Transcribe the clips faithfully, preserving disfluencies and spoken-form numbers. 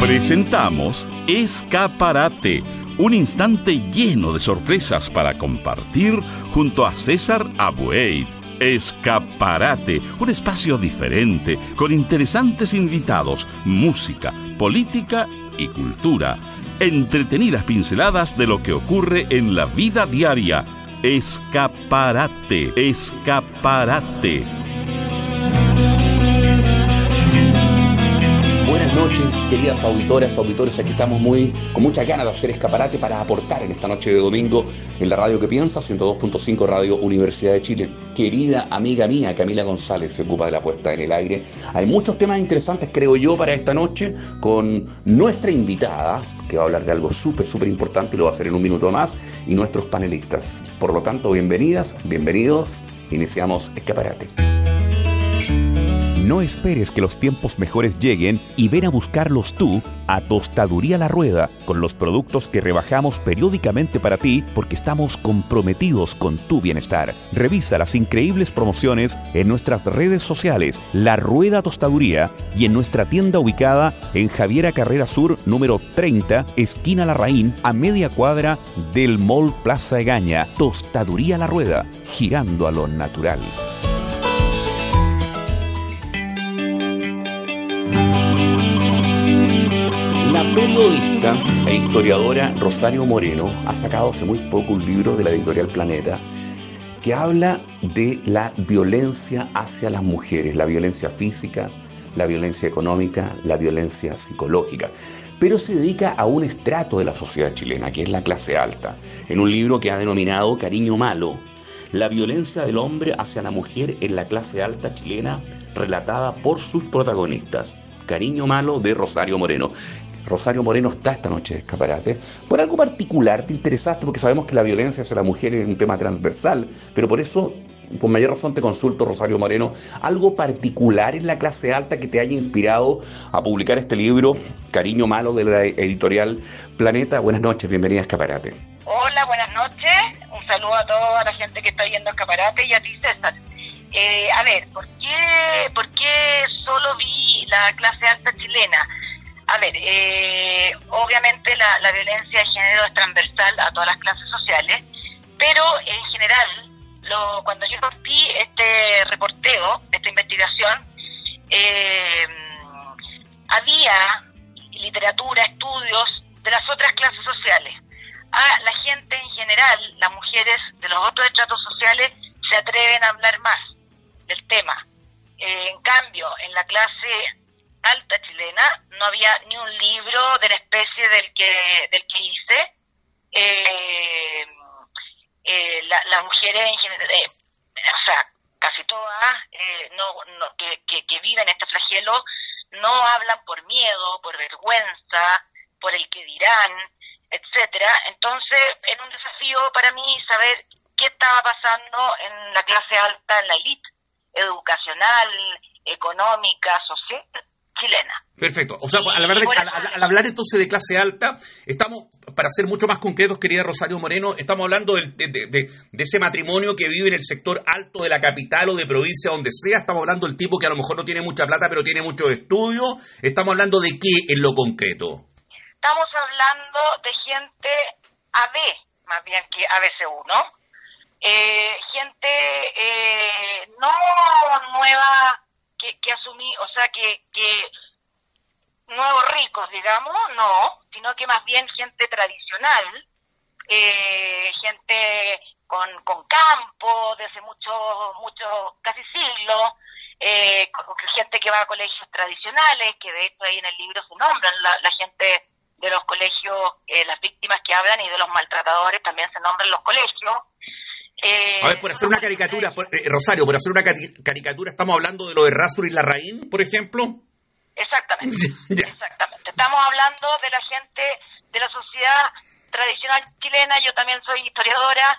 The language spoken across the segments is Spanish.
Presentamos Escaparate, un instante lleno de sorpresas para compartir junto a César Abueid. Escaparate, un espacio diferente, con interesantes invitados, música, política y cultura. Entretenidas pinceladas de lo que ocurre en la vida diaria. Escaparate, escaparate. Buenas noches, queridas auditoras, auditores. Aquí estamos muy con muchas ganas de hacer Escaparate para aportar en esta noche de domingo en la radio que piensa, ciento dos punto cinco Radio Universidad de Chile. Querida amiga mía, Camila González se ocupa de la puesta en el aire. Hay muchos temas interesantes, creo yo, para esta noche con nuestra invitada, que va a hablar de algo súper, súper importante y lo va a hacer en un minuto más, y nuestros panelistas. Por lo tanto, bienvenidas, bienvenidos. Iniciamos Escaparate. No esperes que los tiempos mejores lleguen y ven a buscarlos tú a Tostaduría La Rueda, con los productos que rebajamos periódicamente para ti porque estamos comprometidos con tu bienestar. Revisa las increíbles promociones en nuestras redes sociales, La Rueda Tostaduría, y en nuestra tienda ubicada en Javiera Carrera Sur, número treinta, esquina Larraín, a media cuadra del Mall Plaza Egaña. Tostaduría La Rueda, girando a lo natural. La periodista e historiadora Rosario Moreno ha sacado hace muy poco un libro de la editorial Planeta que habla de la violencia hacia las mujeres, la violencia física, la violencia económica, la violencia psicológica, pero se dedica a un estrato de la sociedad chilena, que es la clase alta, en un libro que ha denominado Cariño Malo, la violencia del hombre hacia la mujer en la clase alta chilena, relatada por sus protagonistas. Cariño Malo, de Rosario Moreno. Rosario Moreno está esta noche de Escaparate. ¿Por algo particular te interesaste? Porque sabemos que la violencia hacia la mujer es un tema transversal, pero por eso, con mayor razón te consulto, Rosario Moreno, ¿algo particular en la clase alta que te haya inspirado a publicar este libro, Cariño Malo, de la editorial Planeta? Buenas noches, bienvenida a Escaparate. Hola, buenas noches. Un saludo a toda la gente que está viendo Escaparate y a ti, César. Eh, a ver, ¿por qué, ¿por qué solo vi la clase alta chilena? A ver, eh, obviamente la, la violencia de género es transversal a todas las clases sociales, pero en general, lo, cuando yo partí este reporteo, esta investigación, eh, había literatura, estudios de las otras clases sociales. A la gente en general, las mujeres de los otros estratos sociales, se atreven a hablar más del tema. Eh, en cambio, en la clase alta chilena no había ni un libro de la especie del que del que hice. Eh, eh, la, las mujeres en general, eh, o sea, casi todas eh, no, no que, que, que viven este flagelo no hablan por miedo, por vergüenza, por el que dirán, etcétera. Entonces, era un desafío para mí saber qué estaba pasando en la clase alta, en la élite educacional, económica, social chilena. Perfecto. O sea, al hablar, de, al, al, al hablar entonces de clase alta, estamos, para ser mucho más concretos, querida Rosario Moreno, estamos hablando de, de, de, de ese matrimonio que vive en el sector alto de la capital o de provincia, donde sea. Estamos hablando del tipo que a lo mejor no tiene mucha plata, pero tiene muchos estudios. Estamos hablando de qué en lo concreto. Estamos hablando de gente A B, más bien que A B C uno. Eh, gente eh, no nueva que, que asumí, o sea, que, que nuevos ricos, digamos, no, sino que más bien gente tradicional, eh, gente con, con campo desde muchos, muchos, casi siglos, eh, gente que va a colegios tradicionales, que de hecho ahí en el libro se nombran la, la gente de los colegios, eh, las víctimas que hablan y de los maltratadores también se nombran los colegios. Eh, a ver, por hacer una caricatura, por, eh, Rosario, por hacer una cari- caricatura, ¿estamos hablando de lo de Errázuriz y Larraín, por ejemplo? Exactamente, exactamente. Estamos hablando de la gente de la sociedad tradicional chilena. Yo también soy historiadora.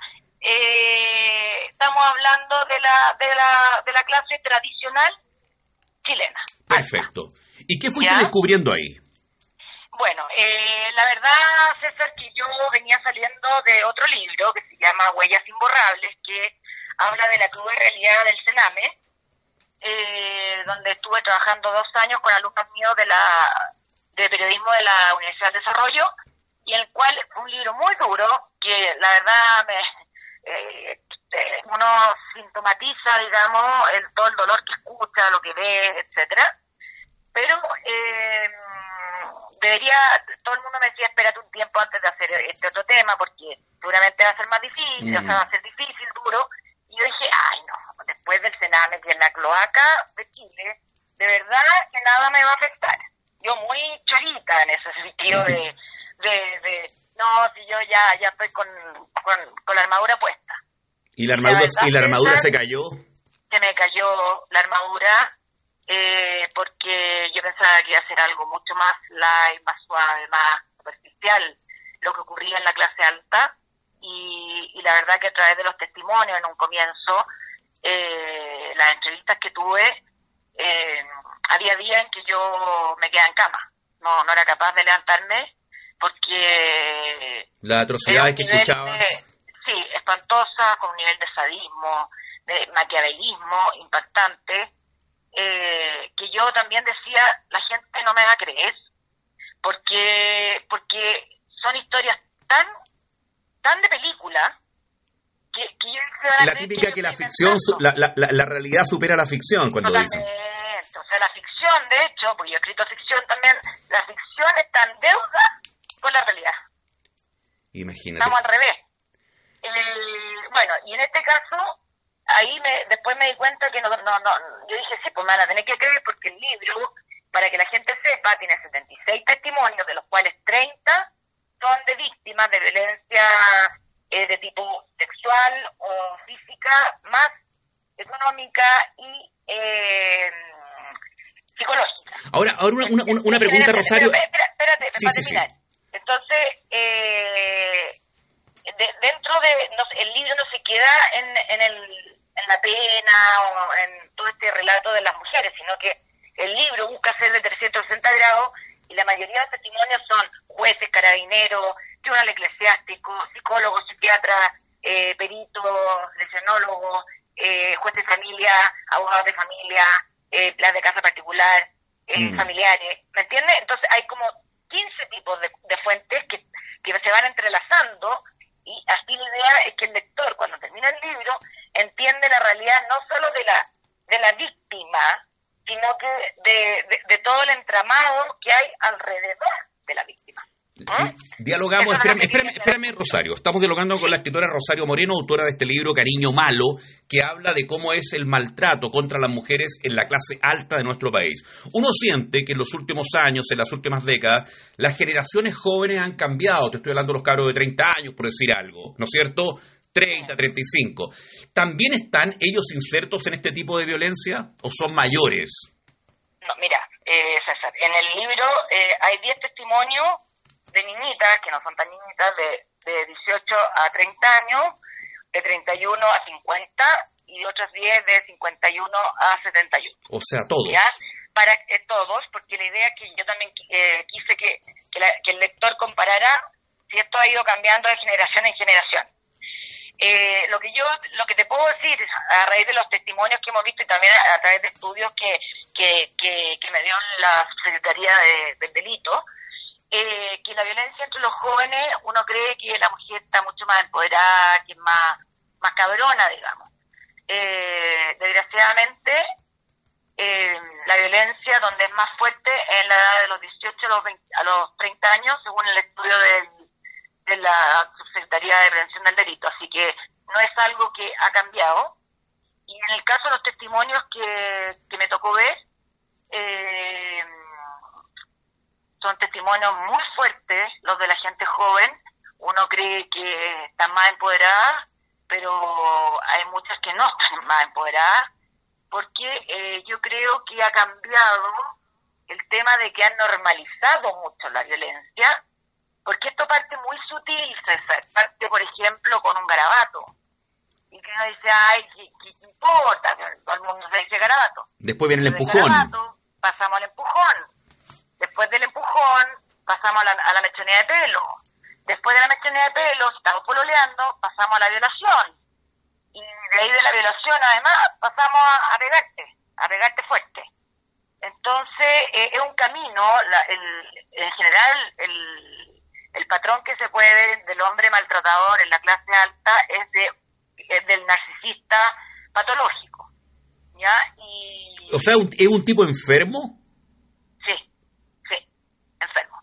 Eh, estamos hablando de la de la de la clase tradicional chilena. Perfecto. Alta. ¿Y qué fuiste ¿Ya? descubriendo ahí? Bueno, eh, la verdad, César, que yo venía saliendo de otro libro que se llama Huellas Imborrables, que habla de la cruda realidad del Sename, eh, donde estuve trabajando dos años con alumnos míos de la de periodismo de la Universidad del Desarrollo, y el cual fue un libro muy duro, que la verdad me, eh, eh, uno sintomatiza, digamos, el, todo el dolor que escucha, lo que ve, etcétera. Pero eh, debería, todo el mundo me decía, espérate un tiempo antes de hacer este otro tema, porque seguramente va a ser más difícil, mm. o sea, va a ser difícil, duro. Y yo dije, ay no, después del Sename, que en la cloaca de Chile, de verdad que nada me va a afectar. Yo muy chorita en ese sentido de, de, de no, si yo ya ya estoy con, con, con la armadura puesta. ¿Y la armadura, y la, y la armadura se cayó? Se me cayó la armadura, eh, porque yo pensaba que iba a ser algo mucho más light, más suave, más superficial, lo que ocurría en la clase alta, y, y la verdad que a través de los testimonios en un comienzo, eh, las entrevistas que tuve, eh, había días en que yo me quedaba en cama, no no era capaz de levantarme, porque las atrocidades que escuchabas, sí, espantosas, con un nivel de sadismo, de maquiavelismo impactante, eh, que yo también decía, la gente no me va a creer, porque porque son historias tan tan de película que, que yo la típica que la ficción la, la, la, la realidad supera la ficción cuando Totalmente. dicen. O sea, la ficción, de hecho, porque yo he escrito ficción también, la ficción está en deuda con la realidad. Imagínate. Estamos al revés. El, bueno, y en este caso, ahí me, después me di cuenta que no, no, no, yo dije, sí, pues me van a tener que creer, porque el libro, para que la gente sepa, tiene setenta y seis testimonios, de los cuales treinta son de víctimas de violencia eh, de tipo sexual o física, más económica y eh, psicológica. Ahora, ahora una, una, una pregunta, espérate, Rosario. Espérate, espérate, espérate sí, para sí, terminar. Sí. Entonces, eh, de, dentro de, no, el libro no se queda en, en, el, en la pena o en todo este relato de las mujeres, sino que el libro busca ser de trescientos sesenta grados, y la mayoría de los testimonios son jueces, carabineros, tribunal eclesiástico, psicólogos, psiquiatras, eh, peritos, lesionólogos, eh, juez de familia, abogados de familia, eh, plan de casa particular, eh, mm. familiares, ¿me entiendes? Entonces hay como quince tipos de, de fuentes que, que se van entrelazando, y así la idea es que el lector, cuando termina el libro, entiende la realidad no solo de la de la víctima, sino que de, de, de todo el entramado que hay alrededor de la víctima. ¿Eh? Dialogamos, espérame, espérame, espérame, Rosario. Estamos dialogando con la escritora Rosario Moreno, autora de este libro Cariño Malo, que habla de cómo es el maltrato contra las mujeres en la clase alta de nuestro país. Uno siente que en los últimos años, en las últimas décadas, las generaciones jóvenes han cambiado. Te estoy hablando de los cabros de treinta años, por decir algo, ¿no es cierto? treinta, treinta y cinco. ¿También están ellos insertos en este tipo de violencia o son mayores? No, mira, eh, César, en el libro eh, hay diez testimonios de niñitas, que no son tan niñitas, de, de dieciocho a treinta años, de treinta y uno a cincuenta, y de otras diez de cincuenta y uno a setenta y uno. O sea, todos. ¿Ya? Para eh, todos, porque la idea es que yo también eh, quise que, que, la, que el lector comparara si esto ha ido cambiando de generación en generación. Eh, lo que yo, lo que te puedo decir a raíz de los testimonios que hemos visto y también a, a través de estudios que que, que, que me dio la Secretaría de, del Delito, eh, que la violencia entre los jóvenes, uno cree que la mujer está mucho más empoderada, que es más, más cabrona, digamos. Eh, desgraciadamente, eh, la violencia donde es más fuerte es en la edad de los dieciocho a los, veinte, a los treinta años, según el estudio del de la Subsecretaría de Prevención del Delito, así que no es algo que ha cambiado. Y en el caso de los testimonios que, que me tocó ver, eh, son testimonios muy fuertes, los de la gente joven. Uno cree que están más empoderadas, pero hay muchas que no están más empoderadas, porque eh, yo creo que ha cambiado el tema de que han normalizado mucho la violencia, porque esto parte muy sutil, César. Parte, por ejemplo, con un garabato. Y que uno dice, ay, ¿qué, qué importa? Todo el mundo se dice garabato. Después viene el empujón. Del garabato, pasamos al empujón. Después del empujón, pasamos a la, a la mechonera de pelo. Después de la mechonera de pelo, si estamos pololeando, pasamos a la violación. Y de ahí de la violación, además, pasamos a, a pegarte, a pegarte fuerte. Entonces, Entonces, eh, es un camino, la, el, en general, el, el patrón que se puede ver del hombre maltratador en la clase alta es, de, es del narcisista patológico, ¿ya? Y, o sea, ¿es un tipo enfermo? Sí, sí, enfermo.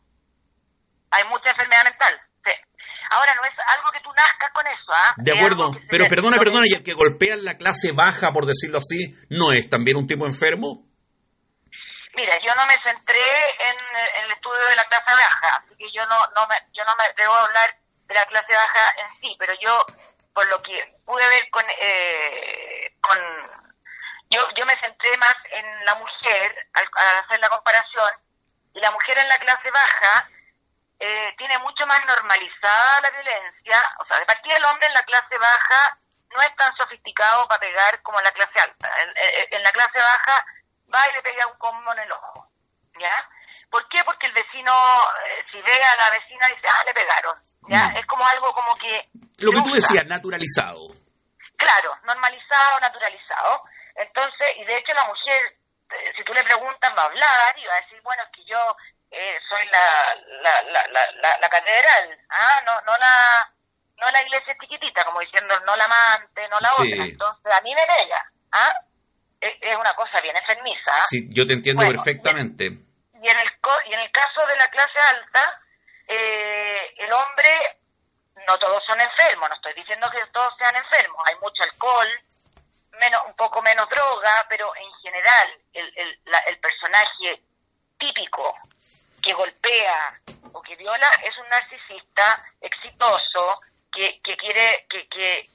Hay mucha enfermedad mental, sí. Ahora, no es algo que tú nazcas con eso, ¿ah? De es acuerdo, pero se, perdona, perdona, y el que golpea en la clase baja, por decirlo así, ¿no es también un tipo enfermo? Mira, yo no me centré en, en el estudio de la clase baja, así que yo no, no me, yo no me debo hablar de la clase baja en sí, pero yo, por lo que pude ver con, eh, con, yo, yo me centré más en la mujer al, al hacer la comparación, y la mujer en la clase baja eh, tiene mucho más normalizada la violencia, o sea, de partida el hombre en la clase baja no es tan sofisticado para pegar como en la clase alta. En, en, en la clase baja va y le pega un combo en el ojo, ¿ya? ¿Por qué? Porque el vecino, eh, si ve a la vecina, dice, ah, le pegaron, ¿ya? Mm. Es como algo como que... Lo que tú decías, naturalizado. Claro, normalizado, naturalizado. Entonces, y de hecho la mujer, eh, si tú le preguntas, va a hablar y va a decir, bueno, es que yo eh, soy la la, la, la, la la catedral, ¿ah? No, no la no la iglesia chiquitita, como diciendo, no la amante, no la sí. otra. Entonces, a mí me pega, ¿ah? Es una cosa bien enfermiza. Sí, yo te entiendo bueno, perfectamente. Y en el y en el caso de la clase alta, eh, el hombre, no todos son enfermos, no estoy diciendo que todos sean enfermos, hay mucho alcohol, menos un poco menos droga, pero en general el, el, la, el personaje típico que golpea o que viola es un narcisista exitoso que, que quiere que, que,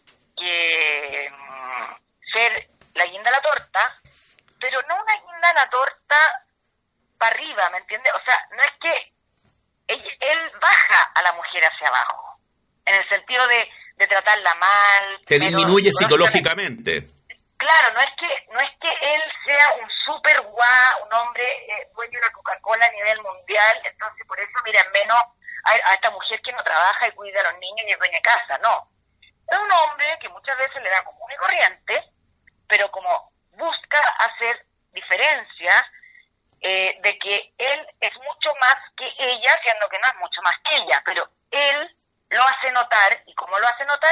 que um, ser la guinda a la torta, pero no una guinda a la torta para arriba, ¿me entiendes? O sea, no es que él, él baja a la mujer hacia abajo, en el sentido de, de tratarla mal. Te disminuye psicológicamente. Claro, no es que no es que él sea un super guau, un hombre eh, dueño de la Coca-Cola a nivel mundial, entonces por eso miran menos a, a esta mujer que no trabaja y cuida a los niños y es dueña de casa, no. Es un hombre que muchas veces le da común y corriente, pero como busca hacer diferencia eh, de que él es mucho más que ella, siendo que no es mucho más que ella, pero él lo hace notar, y como lo hace notar,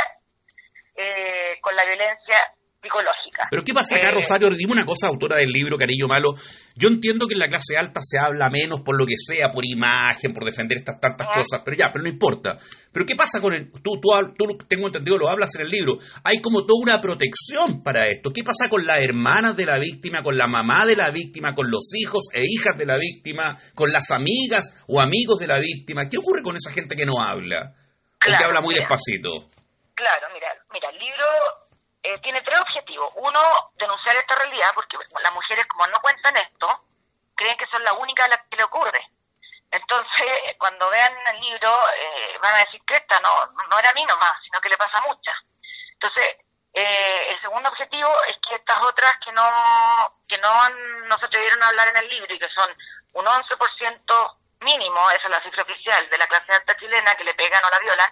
eh, con la violencia psicológica. Pero ¿qué pasa acá, eh, Rosario? Dime una cosa, autora del libro Cariño Malo. Yo entiendo que en la clase alta se habla menos por lo que sea, por imagen, por defender estas tantas eh. cosas, pero ya, pero no importa. Pero ¿qué pasa con el... Tú, tú, tú, tengo entendido, lo hablas en el libro. Hay como toda una protección para esto. ¿Qué pasa con las hermanas de la víctima, con la mamá de la víctima, con los hijos e hijas de la víctima, con las amigas o amigos de la víctima? ¿Qué ocurre con esa gente que no habla? Claro, o que habla muy mira, despacito. Claro, mira, mira, el libro... Eh, tiene tres objetivos. Uno, denunciar esta realidad, porque las mujeres, como no cuentan esto, creen que son las únicas a las que le ocurre. Entonces, cuando vean el libro, eh, van a decir que esta no, no era a mí nomás, sino que le pasa a muchas. Entonces, eh, el segundo objetivo es que estas otras que no que no, no se atrevieron a hablar en el libro y que son un once por ciento mínimo, esa es la cifra oficial de la clase alta chilena, que le pegan o la violan,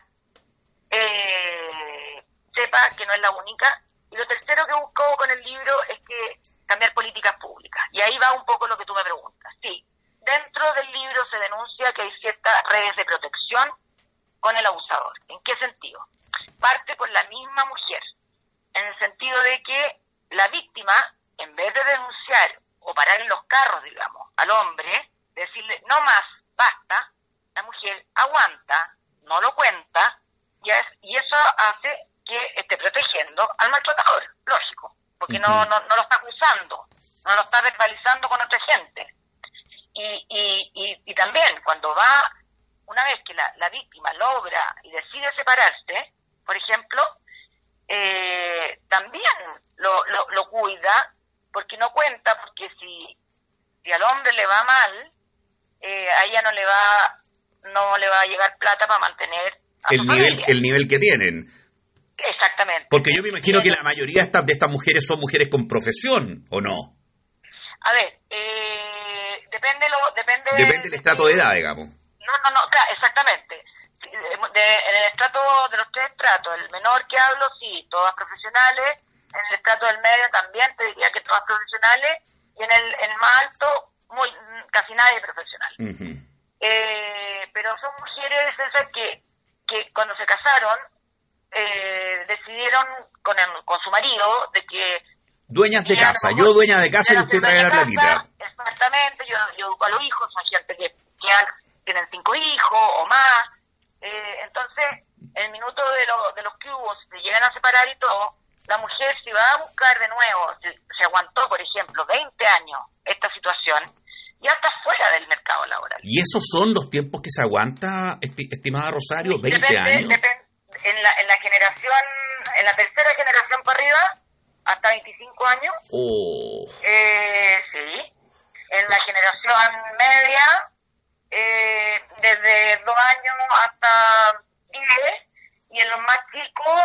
eh, sepa que no es la única. Y lo tercero que busco con el libro es que cambiar políticas públicas. Y ahí va un poco lo que tú me preguntas. Sí, dentro del libro se denuncia que hay ciertas redes de protección con el abusador. ¿En qué sentido? Parte por la misma mujer, en el sentido de que la víctima, en vez de denunciar o parar en los carros, digamos, al hombre, decirle, no más, basta, la mujer aguanta, no lo cuenta, y, es, y eso hace que esté protegiendo al maltratador, lógico, porque no, no no lo está acusando, no lo está verbalizando con otra gente. Y, y, y, y también cuando va, una vez que la, la víctima logra y decide separarse, por ejemplo, eh, también lo, lo, lo cuida, porque no cuenta, porque si, si al hombre le va mal, eh, a ella no le va no le va a llegar plata para mantener a el su nivel familia. El nivel que tienen. Exactamente. Porque yo me imagino que la mayoría de estas, de estas mujeres son mujeres con profesión, ¿o no? A ver, eh, depende lo depende depende del estrato de edad, digamos. No, no, no, claro, exactamente. De, de, en el estrato de los tres estratos, el menor que hablo, sí, todas profesionales. En el estrato del medio también te diría que todas profesionales. Y en el, en el más alto, muy casi nadie profesional. Uh-huh. Eh, pero son mujeres esas que, que cuando se casaron eh, decidieron con, el, con su marido de que... Dueñas de casa, yo dueña de casa y usted trae la platita. Exactamente, yo, yo educo a los hijos, son gente que, que tienen cinco hijos o más. Eh, entonces, en el minuto de, lo, de los que hubo, se llegan a separar y todo, la mujer si va a buscar de nuevo, si se aguantó, por ejemplo, veinte años esta situación, ya está fuera del mercado laboral. ¿Y esos son los tiempos que se aguanta, esti- estimada Rosario, veinte depende, años? Depende, en, la, en la generación, en la tercera generación para arriba, hasta veinticinco años. Oh. Eh, sí. En la generación media, eh, desde dos años hasta diez, y en los más chicos,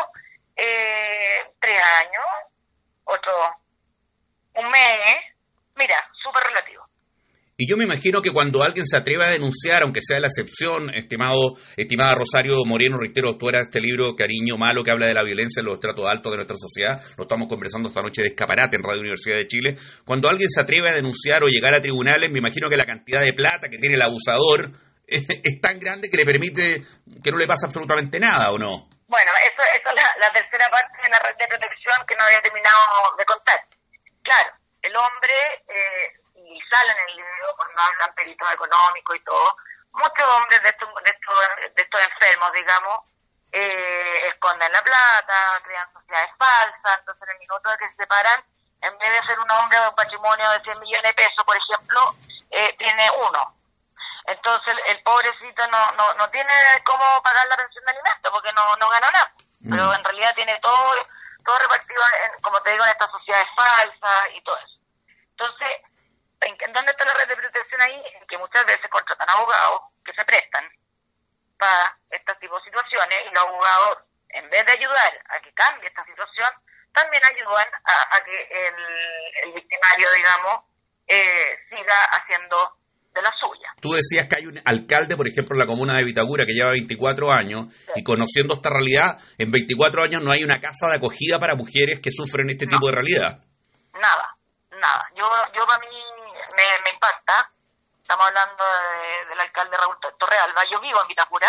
eh, tres años, otro, un mes. Mira, súper relativo. Y yo me imagino que cuando alguien se atreve a denunciar, aunque sea la excepción, estimado, estimada Rosario Moreno, reitero, autora de este libro, Cariño Malo, que habla de la violencia en los estratos altos de nuestra sociedad, lo estamos conversando esta noche de Escaparate en Radio Universidad de Chile, cuando alguien se atreve a denunciar o llegar a tribunales, me imagino que la cantidad de plata que tiene el abusador es, es tan grande que le permite que no le pase absolutamente nada, ¿o no? Bueno, eso, eso es la, la tercera parte de la red de protección que no había terminado de contar. Claro, el hombre... Eh, y salen en el libro cuando hablan peritos económicos y todo, muchos hombres de estos, de estos, de estos enfermos, digamos, eh, esconden la plata, crean sociedades falsas, entonces en el minuto de que se separan, en vez de ser un hombre de un patrimonio de cien millones de pesos, por ejemplo, eh, tiene uno. Entonces el, el pobrecito no, no, no tiene cómo pagar la pensión de alimentos porque no, no gana nada, mm. pero en realidad tiene todo, todo repartido, en, como te digo, en estas sociedades falsas y todo eso. Entonces, ¿En, ¿En dónde está la red de protección ahí? En que muchas veces contratan abogados que se prestan para estos tipos de situaciones y los abogados, en vez de ayudar a que cambie esta situación, también ayudan a, a que el, el victimario, digamos, eh, siga haciendo de la suya. Tú decías que hay un alcalde, por ejemplo, en la comuna de Vitacura, que lleva veinticuatro años, sí. Y conociendo esta realidad, en veinticuatro años no hay una casa de acogida para mujeres que sufren este no. tipo de realidad. Nada, nada. Yo, yo para mí... Me, me impacta. Estamos hablando de, del alcalde Raúl Torrealba. Yo vivo en Vitacura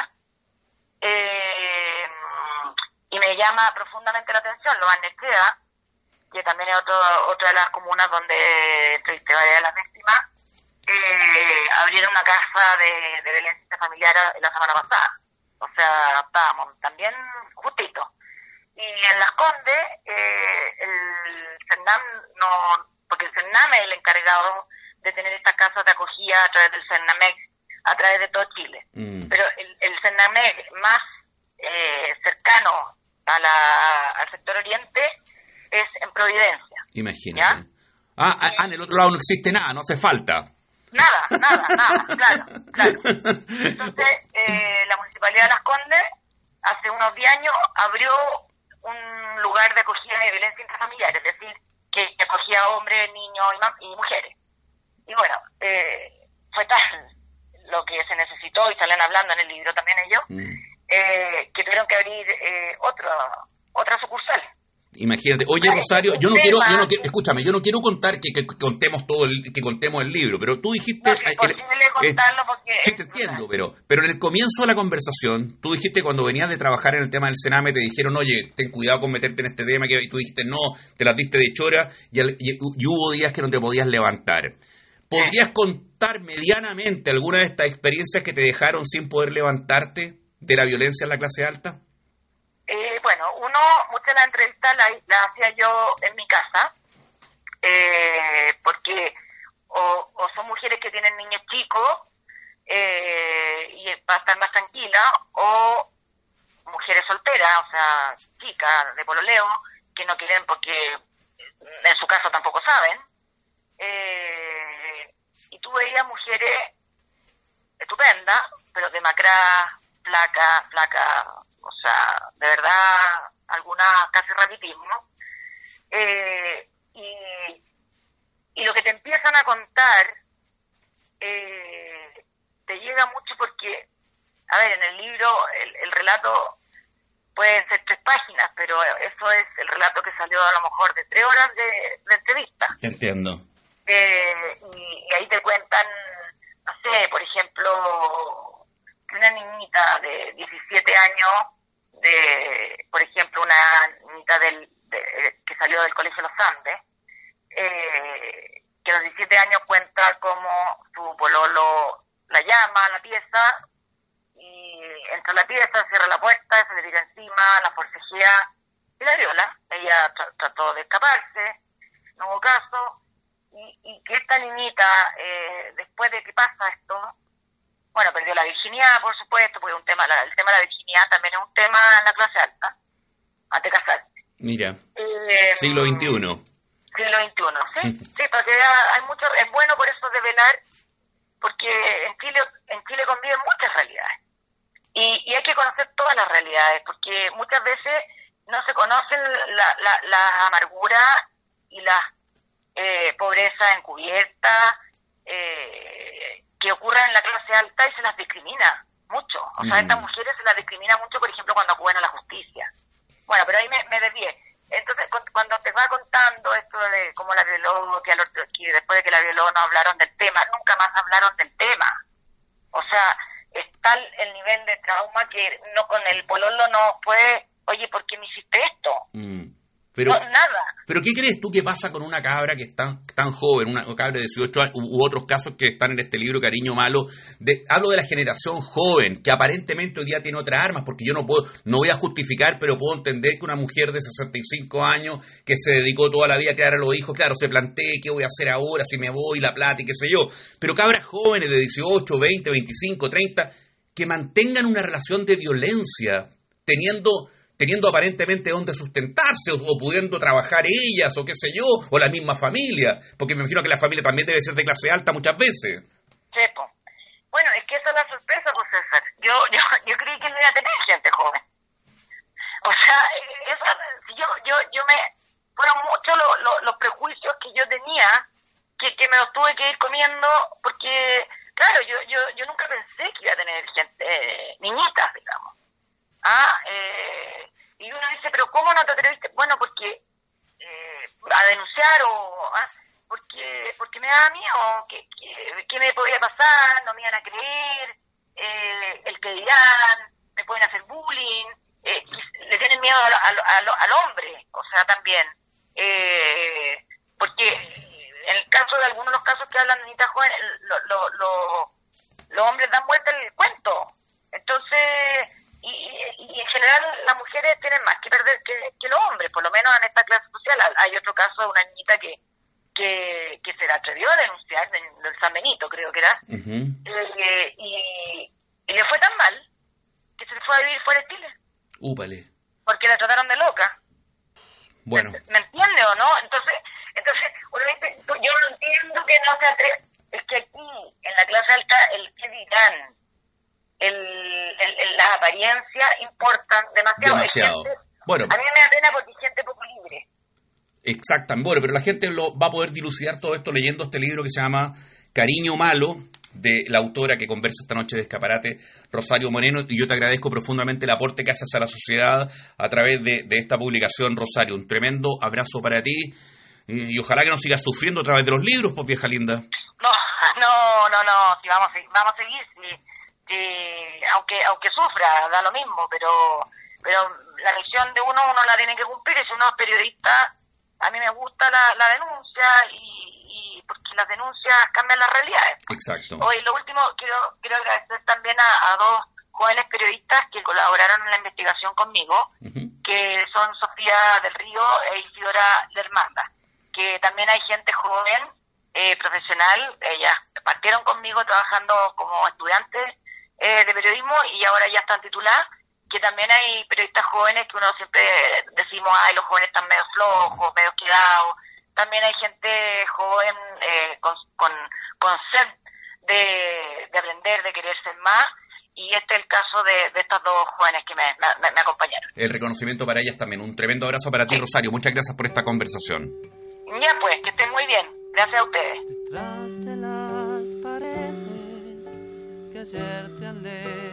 eh, y me llama profundamente la atención Lo Barnechea, que también es otro, otra de las comunas donde entrevisté varias de las víctimas. Eh, abrieron una casa de, de violencia familiar la semana pasada. O sea, estábamos también justito. Y en Las Condes, eh, el CERNAM no, porque el CERNAM es el encargado de tener estas casas de acogida a través del CERNAMEC, a través de todo Chile. Mm. Pero el, el CERNAMEC más eh, cercano a la, al sector oriente es en Providencia. Imagínate. ¿Ya? Ah, ah, en el otro lado no existe nada, no hace falta. Nada, nada, nada, claro, claro. Entonces, eh, la Municipalidad de Las Condes, hace unos diez años, abrió un lugar de acogida de violencia intrafamiliar, es decir, que acogía a hombres, niños y, y mujeres. Y bueno, eh, fue tal lo que se necesitó, y salen hablando en el libro también ellos, mm. eh, que tuvieron que abrir eh, otra otra sucursal. Imagínate, oye Ay, Rosario, yo no tema, quiero, yo no quiero, escúchame, yo no quiero contar que, que contemos todo el, que contemos el libro, pero tú dijiste, no, es imposible eh, contarlo porque sí te entiendo, pero, pero en el comienzo de la conversación, tú dijiste cuando venías de trabajar en el tema del Sename, te dijeron, oye, ten cuidado con meterte en este tema, que y tú dijiste no, te las diste de chora, y, al, y, y hubo días que no te podías levantar. ¿Podrías contar medianamente alguna de estas experiencias que te dejaron sin poder levantarte de la violencia en la clase alta? Eh, bueno, uno, muchas de las entrevistas las la hacía yo en mi casa, eh, porque o, o son mujeres que tienen niños chicos eh, y para estar más tranquilas, o mujeres solteras, o sea, chicas de pololeo, que no quieren porque en su casa tampoco saben. Eh, y tú veías mujeres estupendas, pero demacradas, flacas, flacas, o sea, de verdad, algunas casi raquitismo. Eh, y, y lo que te empiezan a contar eh, te llega mucho porque, a ver, en el libro el, el relato pueden ser tres páginas, pero eso es el relato que salió a lo mejor de tres horas de, de entrevista. Entiendo. Eh, y, ahí te cuentan, no sé, por ejemplo, que una niñita de diecisiete años, de por ejemplo, una niñita del, de, que salió del Colegio Los Andes, eh, que a los diecisiete años cuenta cómo su pololo la llama a la pieza, y entra a la pieza, cierra la puerta, se le tira encima, la forcejea y la viola. Ella tr- trató de escaparse, no hubo caso, y, y que esta niñita, eh, después de que pasa esto, bueno, perdió la virginidad, por supuesto, porque un tema, la, el tema de la virginidad también es un tema en la clase alta, antes de casarse. Mira, eh, siglo veintiuno. Siglo veintiuno, sí, sí, porque hay mucho, es bueno por eso develar, porque en Chile, en Chile conviven muchas realidades. Y, y hay que conocer todas las realidades, porque muchas veces no se conocen la, la, la amargura y la eh, pobreza encubierta eh, que ocurren en la clase alta, y se las discrimina mucho. O sea, a estas mujeres se las discrimina mucho, por ejemplo, cuando acuden a la justicia. Bueno, pero ahí me, me desvié. Entonces, cuando te va contando esto de cómo la violó, que, otro, que después de que la violó no hablaron del tema, nunca más hablaron del tema. O sea, es tal el nivel de trauma que no con el pololo no puede, oye, ¿por qué me hiciste esto? Mm. Pero, no, nada. Pero ¿qué crees tú que pasa con una cabra que es tan, tan joven, una cabra de dieciocho años, u, u otros casos que están en este libro, Cariño Malo? De, hablo de la generación joven, que aparentemente hoy día tiene otras armas, porque yo no puedo, no voy a justificar, pero puedo entender que una mujer de sesenta y cinco años, que se dedicó toda la vida a criar a los hijos, claro, se plantee qué voy a hacer ahora, si me voy, la plata y qué sé yo. Pero cabras jóvenes de dieciocho, veinte, veinticinco, treinta, que mantengan una relación de violencia, teniendo... teniendo aparentemente dónde sustentarse, o, o pudiendo trabajar ellas, o qué sé yo, o la misma familia, porque me imagino que la familia también debe ser de clase alta muchas veces. Sí, pues. Bueno, es que esa es la sorpresa, pues, César. Yo, yo, yo creí que no iba a tener gente joven. O sea, esa, yo, yo, yo me, fueron muchos lo, lo, los prejuicios que yo tenía, que, que me los tuve que ir comiendo, porque, claro, yo, yo, yo nunca pensé que iba a tener gente, eh, niñitas, digamos. Ah, eh, y uno dice, pero ¿cómo no te atreviste? Bueno, porque eh, a denunciar o ah, porque porque me daba miedo, que, que, que me podía pasar, no me iban a creer, eh, el que dirán, me pueden hacer bullying, eh, le tienen miedo al, al, al, al hombre, o sea, también, eh, porque en el caso de algunos de los casos que hablan de niñitas jóvenes, lo, lo, lo, los hombres dan vuelta el cuento, entonces... Y, y en general las mujeres tienen más que perder que, que los hombres, por lo menos en esta clase social. Hay otro caso de una niñita que que, que se la atrevió a denunciar, del San Benito creo que era, uh-huh. eh, y, y le fue tan mal que se fue a vivir fuera de Chile. Úpale. Porque la trataron de loca. Bueno. ¿Me, ¿Me entiende o no? Entonces, entonces uno dice, yo no entiendo que no se atreva. Es que aquí, en la clase alta, el que dirán, El, el, el, las apariencias importan demasiado. Demasiado. Gente, bueno, a mí me da pena porque hay gente poco libre. Exactamente. Bueno, pero la gente lo va a poder dilucidar todo esto leyendo este libro que se llama Cariño Malo, de la autora que conversa esta noche de Escaparate, Rosario Moreno, y yo te agradezco profundamente el aporte que haces a la sociedad a través de, de esta publicación, Rosario. Un tremendo abrazo para ti, y, y ojalá que no sigas sufriendo a través de los libros, pues, vieja linda. No, no, no, no, si vamos a, vamos a seguir, si... Eh, aunque aunque sufra, da lo mismo, pero pero la misión de uno uno la tiene que cumplir, y si uno es periodista, a mí me gusta la, la denuncia, y, y porque las denuncias cambian las realidades. Exacto. Hoy, lo último, quiero quiero agradecer también a, a dos jóvenes periodistas que colaboraron en la investigación conmigo, uh-huh. que son Sofía del Río e Isidora Lermanda, que también hay gente joven, eh, profesional, ellas partieron conmigo trabajando como estudiantes Eh, de periodismo, y ahora ya están tituladas, que también hay periodistas jóvenes que uno siempre decimos, ay, los jóvenes están medio flojos, medio quedados. También hay gente joven eh, con, con, con sed de, de aprender, de querer ser más, y este es el caso de, de estas dos jóvenes que me, me, me acompañaron. El reconocimiento para ellas también. Un tremendo abrazo para ti, sí. Rosario. Muchas gracias por esta conversación. Ya pues, que estén muy bien. Gracias a ustedes. Detrás de las paredes que ayer te han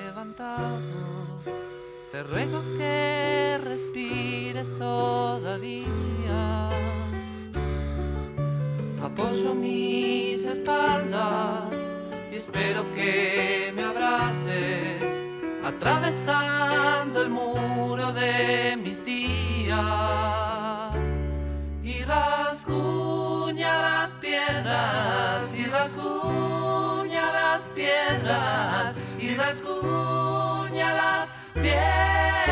levantado, te ruego que respires todavía. Apoyo mis esperanzas espaldas y espero que me abraces, atravesando el muro de mis días, y rasguña las piedras, y rasguña las piedras, y rasguña las piedras.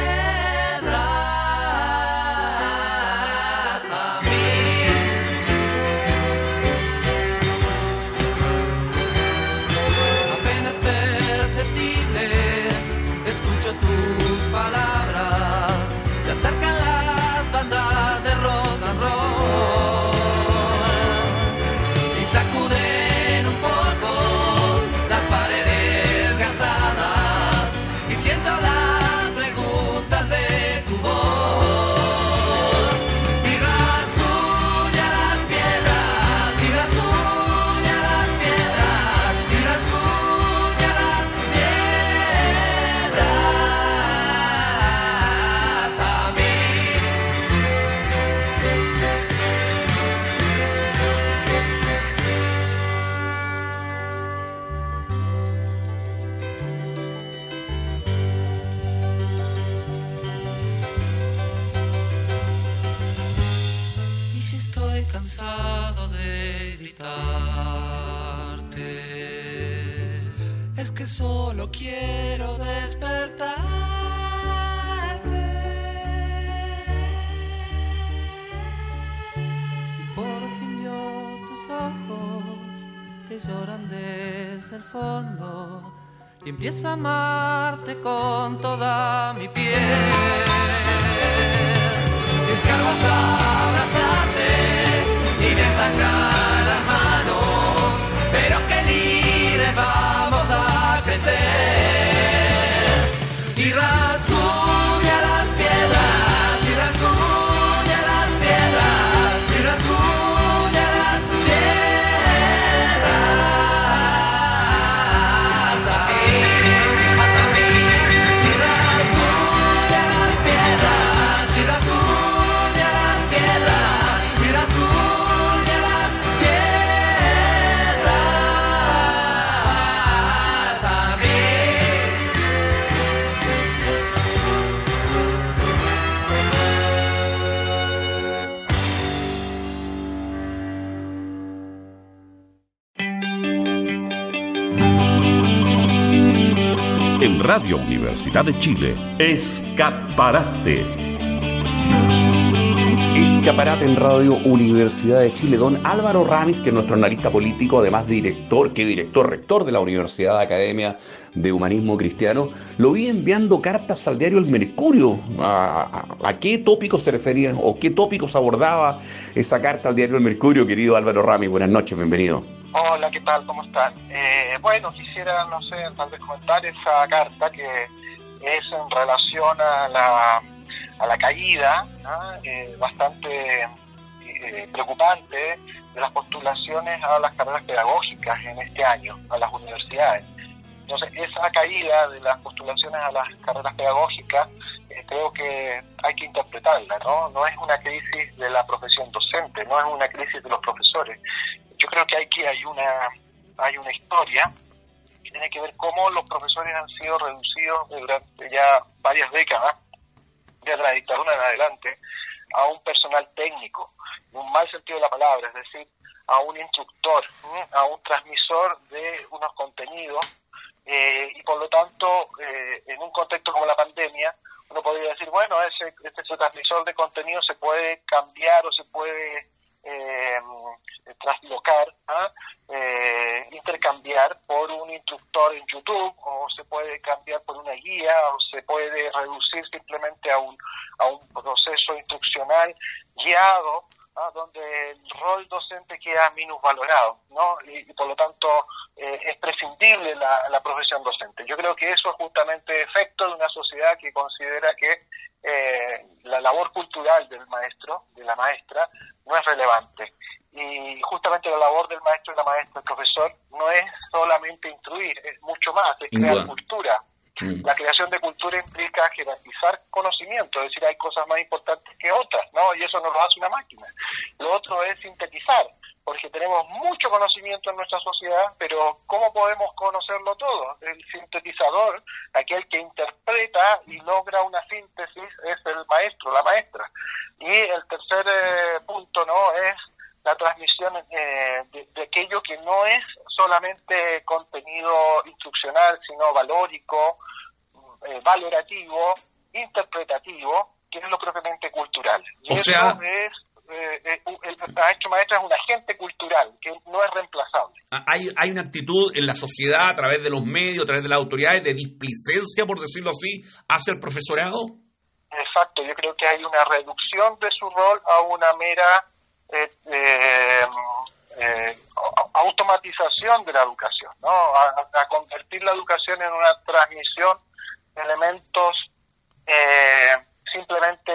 Cansado de gritarte, es que solo quiero despertarte. Y por fin vio tus ojos que lloran desde el fondo, y empiezo a amarte con toda mi piel. Descargo hasta abrazarte y me sangran las manos, pero qué libres vamos a crecer. Y rasguña las piedras, y rasguña las piedras, y rasguña las piedras. Hasta mí, hasta mí, y rasguña las piedras, y rasguña las piedras, y rasguña. En Radio Universidad de Chile, Escaparate. Escaparate en Radio Universidad de Chile. Don Álvaro Ramis, que es nuestro analista político, además director, que director, rector de la Universidad Academia de Humanismo Cristiano, lo vi enviando cartas al diario El Mercurio. ¿A, a, a qué tópicos se refería o qué tópicos abordaba esa carta al diario El Mercurio, querido Álvaro Ramis? Buenas noches, bienvenido. Hola, ¿qué tal? ¿Cómo están? Eh, bueno, quisiera, no sé, tal vez comentar esa carta que es en relación a la, a la caída ¿no? eh, bastante eh, preocupante de las postulaciones a las carreras pedagógicas en este año, a las universidades. Entonces, esa caída de las postulaciones a las carreras pedagógicas eh, creo que hay que interpretarla, ¿no? No es una crisis de la profesión docente, no es una crisis de los profesores. Yo creo que aquí hay una hay una historia que tiene que ver cómo los profesores han sido reducidos durante ya varias décadas, desde la dictadura en adelante, a un personal técnico, en un mal sentido de la palabra, es decir, a un instructor, a un transmisor de unos contenidos, eh, y por lo tanto, eh, en un contexto como la pandemia, uno podría decir, bueno, ese, ese transmisor de contenido se puede cambiar o se puede eh, traslocar, ¿ah? eh, intercambiar por un instructor en YouTube, o se puede cambiar por una guía, o se puede reducir simplemente a un a un proceso instruccional guiado, ¿ah? donde el rol docente queda minusvalorado, ¿no? Y, y por lo tanto eh, es prescindible la, la profesión docente. Yo creo que eso es justamente efecto de una sociedad que considera que eh, la labor cultural del maestro, de la maestra, no es relevante. Y justamente la labor del maestro y la maestra, el profesor, no es solamente instruir, es mucho más, es crear Igual. cultura. Mm. La creación de cultura implica jerarquizar conocimiento, es decir, hay cosas más importantes que otras, ¿no? Y eso no lo hace una máquina. Lo otro es sintetizar, porque tenemos mucho conocimiento en nuestra sociedad, pero ¿cómo podemos conocerlo todo? El sintetizador, aquel que interpreta y logra una síntesis, es el maestro, la maestra. Y el tercer eh, punto, ¿no?, es la transmisión eh, de, de aquello que no es solamente contenido instruccional, sino valórico, eh, valorativo, interpretativo, que es lo propiamente cultural. Y o eso sea, es, eh, eh, el maestro maestra es un agente cultural que no es reemplazable. Hay, hay una actitud en la sociedad, a través de los medios, a través de las autoridades, de displicencia, por decirlo así, hacia el profesorado. Exacto, yo creo que hay una reducción de su rol a una mera eh, eh, eh, automatización de la educación, ¿no? A, a convertir la educación en una transmisión de elementos eh, simplemente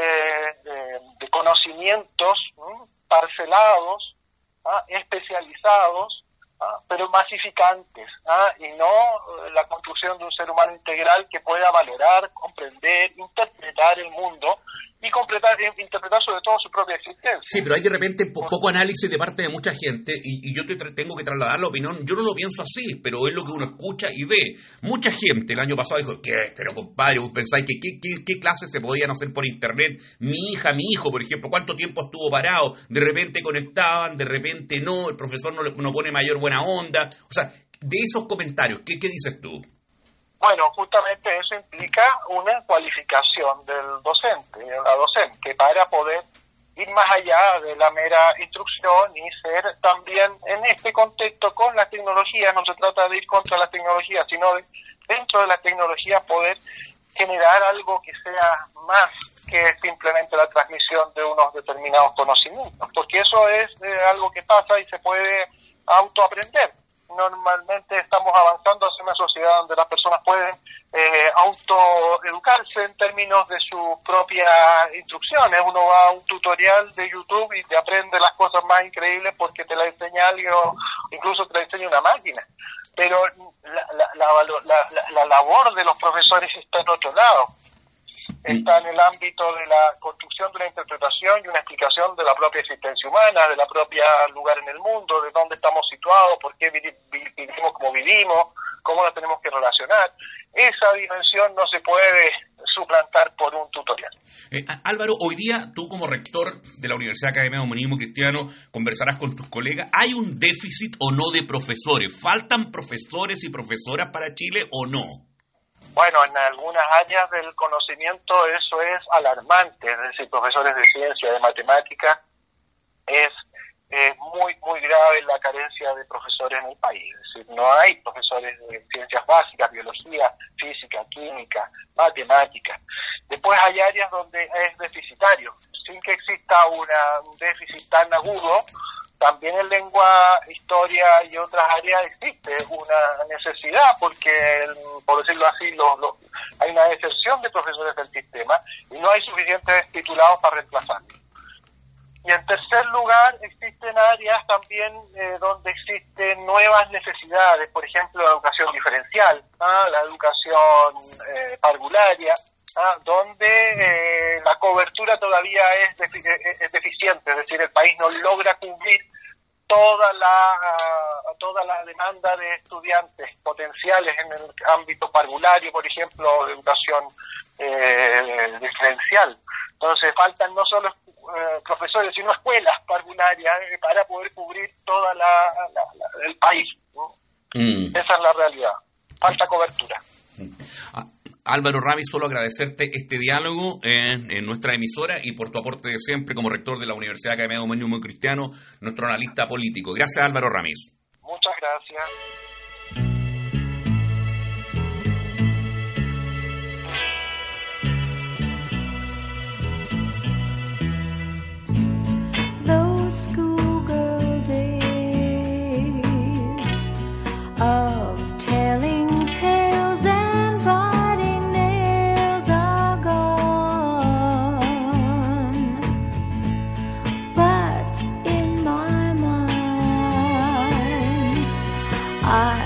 de, de conocimientos ¿no?, parcelados, ¿ah?, especializados, ¿ah?, pero masificantes, ¿ah?, y no eh, la construcción de un ser humano integral que pueda valorar, comprender, interpretar el mundo y completar, interpretar sobre todo su propia existencia. Sí, pero hay de repente po- poco análisis de parte de mucha gente y, y yo te tra- tengo que trasladar la opinión. Yo no lo pienso así, pero es lo que uno escucha y ve. Mucha gente el año pasado dijo, ¿qué? Pero compadre, vos pensáis que qué, qué, qué clases se podían hacer por internet. Mi hija, mi hijo, por ejemplo, ¿cuánto tiempo estuvo parado? De repente conectaban, de repente no, el profesor no, le, no pone mayor buena onda. O sea, de esos comentarios, ¿qué, qué dices tú? Bueno, justamente eso implica una cualificación del docente, la docente, para poder ir más allá de la mera instrucción y ser también en este contexto con las tecnologías. No se trata de ir contra las tecnologías, sino de, dentro de las tecnologías poder generar algo que sea más que simplemente la transmisión de unos determinados conocimientos, porque eso es eh, algo que pasa y se puede autoaprender. Normalmente estamos avanzando hacia una sociedad donde las personas pueden eh, autoeducarse en términos de sus propias instrucciones. Uno va a un tutorial de YouTube y te aprende las cosas más increíbles porque te la enseña alguien o incluso te la enseña una máquina. Pero la, la, la, la, la, la labor de los profesores está en otro lado. Está en el ámbito de la construcción de una interpretación y una explicación de la propia existencia humana, de la propia lugar en el mundo, de dónde estamos situados, por qué vivimos como vivimos, cómo nos tenemos que relacionar. Esa dimensión no se puede suplantar por un tutorial. Eh, Álvaro, hoy día tú como rector de la Universidad Academia de Humanismo Cristiano conversarás con tus colegas. ¿Hay un déficit o no de profesores? ¿Faltan profesores y profesoras para Chile o no? Bueno, en algunas áreas del conocimiento eso es alarmante, es decir, profesores de ciencia, de matemática, es eh, muy, muy grave la carencia de profesores en el país. Es decir, no hay profesores de ciencias básicas, biología, física, química, matemática. Después hay áreas donde es deficitario, sin que exista una, un déficit tan agudo. También en lengua, historia y otras áreas existe una necesidad porque, por decirlo así, lo, lo, hay una deserción de profesores del sistema y no hay suficientes titulados para reemplazarlos. Y en tercer lugar, existen áreas también eh, donde existen nuevas necesidades, por ejemplo, la educación diferencial, ¿ah? la educación eh, parvularia, ¿ah? donde eh, la cobertura todavía es, defi- es deficiente, es decir, el país no logra cubrir toda la toda la demanda de estudiantes potenciales en el ámbito parvulario, por ejemplo, de educación eh, diferencial. Entonces faltan no solo eh, profesores, sino escuelas parvularias eh, para poder cubrir toda la, la, la el país, ¿no? Mm. Esa es la realidad. Falta cobertura. Ah. Álvaro Ramis, solo agradecerte este diálogo en, en nuestra emisora y por tu aporte de siempre como rector de la Universidad Academia de Humanismo Cristiano, nuestro analista político. Gracias, Álvaro Ramis. Muchas gracias. Those schoolgirl days of telling tales and biting nails are gone, but in my mind I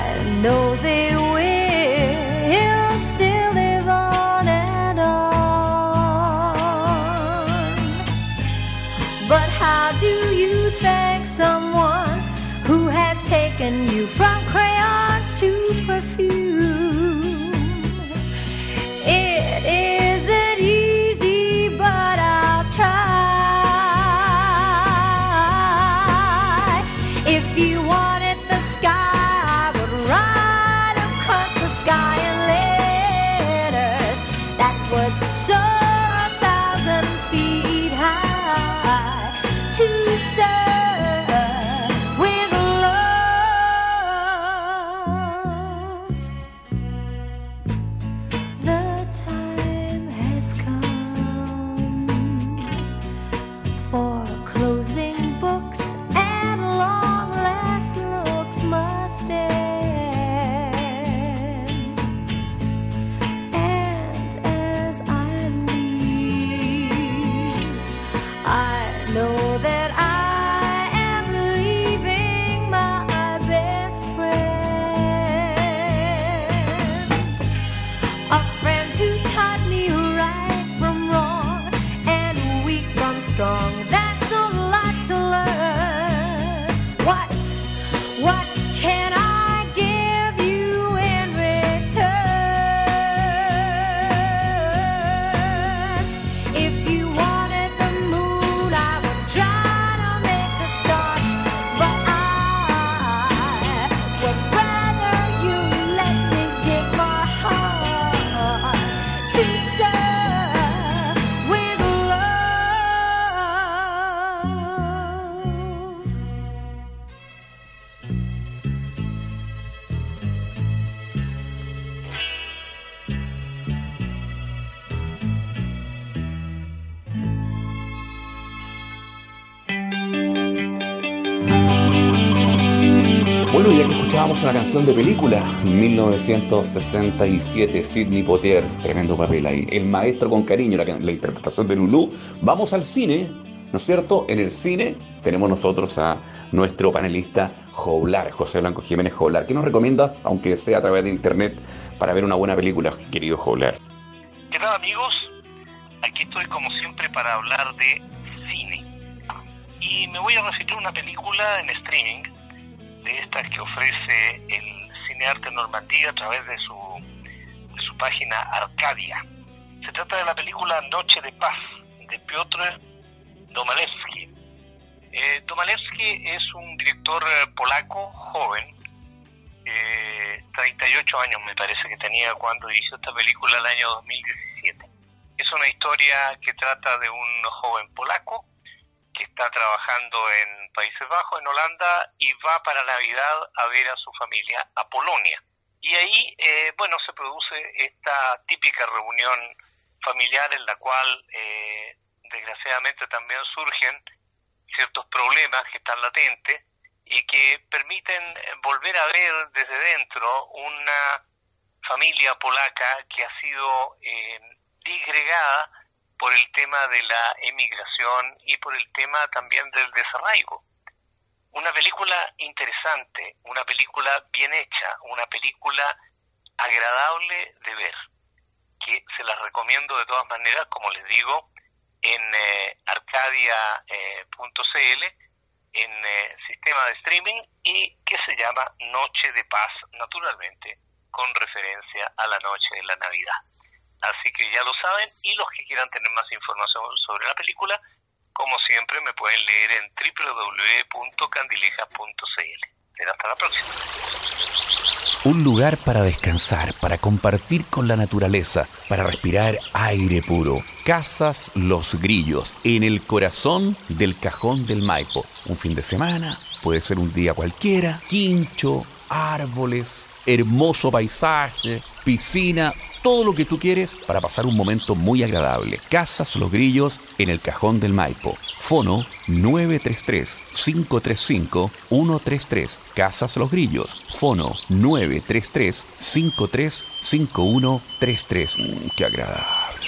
aquí escuchábamos una canción de película, mil novecientos sesenta y siete, Sidney Poitier, tremendo papel ahí. El maestro con cariño, la, la interpretación de Lulú. Vamos al cine, ¿no es cierto? En el cine tenemos nosotros a nuestro panelista Joblar, José Blanco Jiménez Joblar. ¿Qué nos recomienda, aunque sea a través de internet, para ver una buena película, querido Joblar? ¿Qué tal, amigos? Aquí estoy como siempre para hablar de cine. Y me voy a referir a una película en streaming, de estas que ofrece el Cinearte Normandía a través de su, de su página Arcadia. Se trata de la película Noche de Paz, de Piotr Domalewski. Eh, Domalewski es un director eh, polaco joven, eh, treinta y ocho años me parece que tenía cuando hizo esta película el año dos mil diecisiete. Es una historia que trata de un joven polaco que está trabajando en Países Bajos, en Holanda, y va para Navidad a ver a su familia a Polonia. Y ahí, eh, bueno, se produce esta típica reunión familiar en la cual, eh, desgraciadamente, también surgen ciertos problemas que están latentes y que permiten volver a ver desde dentro una familia polaca que ha sido eh, disgregada por el tema de la emigración y por el tema también del desarraigo. Una película interesante, una película bien hecha, una película agradable de ver, que se las recomiendo de todas maneras, como les digo, en eh, arcadia punto c l, en eh, sistema de streaming, y que se llama Noche de Paz, naturalmente, con referencia a la noche de la Navidad. Así que ya lo saben, y los que quieran tener más información sobre la película, como siempre, me pueden leer en doble u doble u doble u punto candilejas punto c l. Será hasta la próxima. Un lugar para descansar, para compartir con la naturaleza, para respirar aire puro. Casas Los Grillos, en el corazón del Cajón del Maipo. Un fin de semana, puede ser un día cualquiera, quincho, árboles, hermoso paisaje, piscina, todo lo que tú quieres para pasar un momento muy agradable. Casas Los Grillos en el Cajón del Maipo. Fono nueve tres tres, cinco tres cinco, uno tres tres. Casas Los Grillos. Fono nueve tres tres, cinco tres cinco, uno tres tres. Mm, ¡Qué agradable!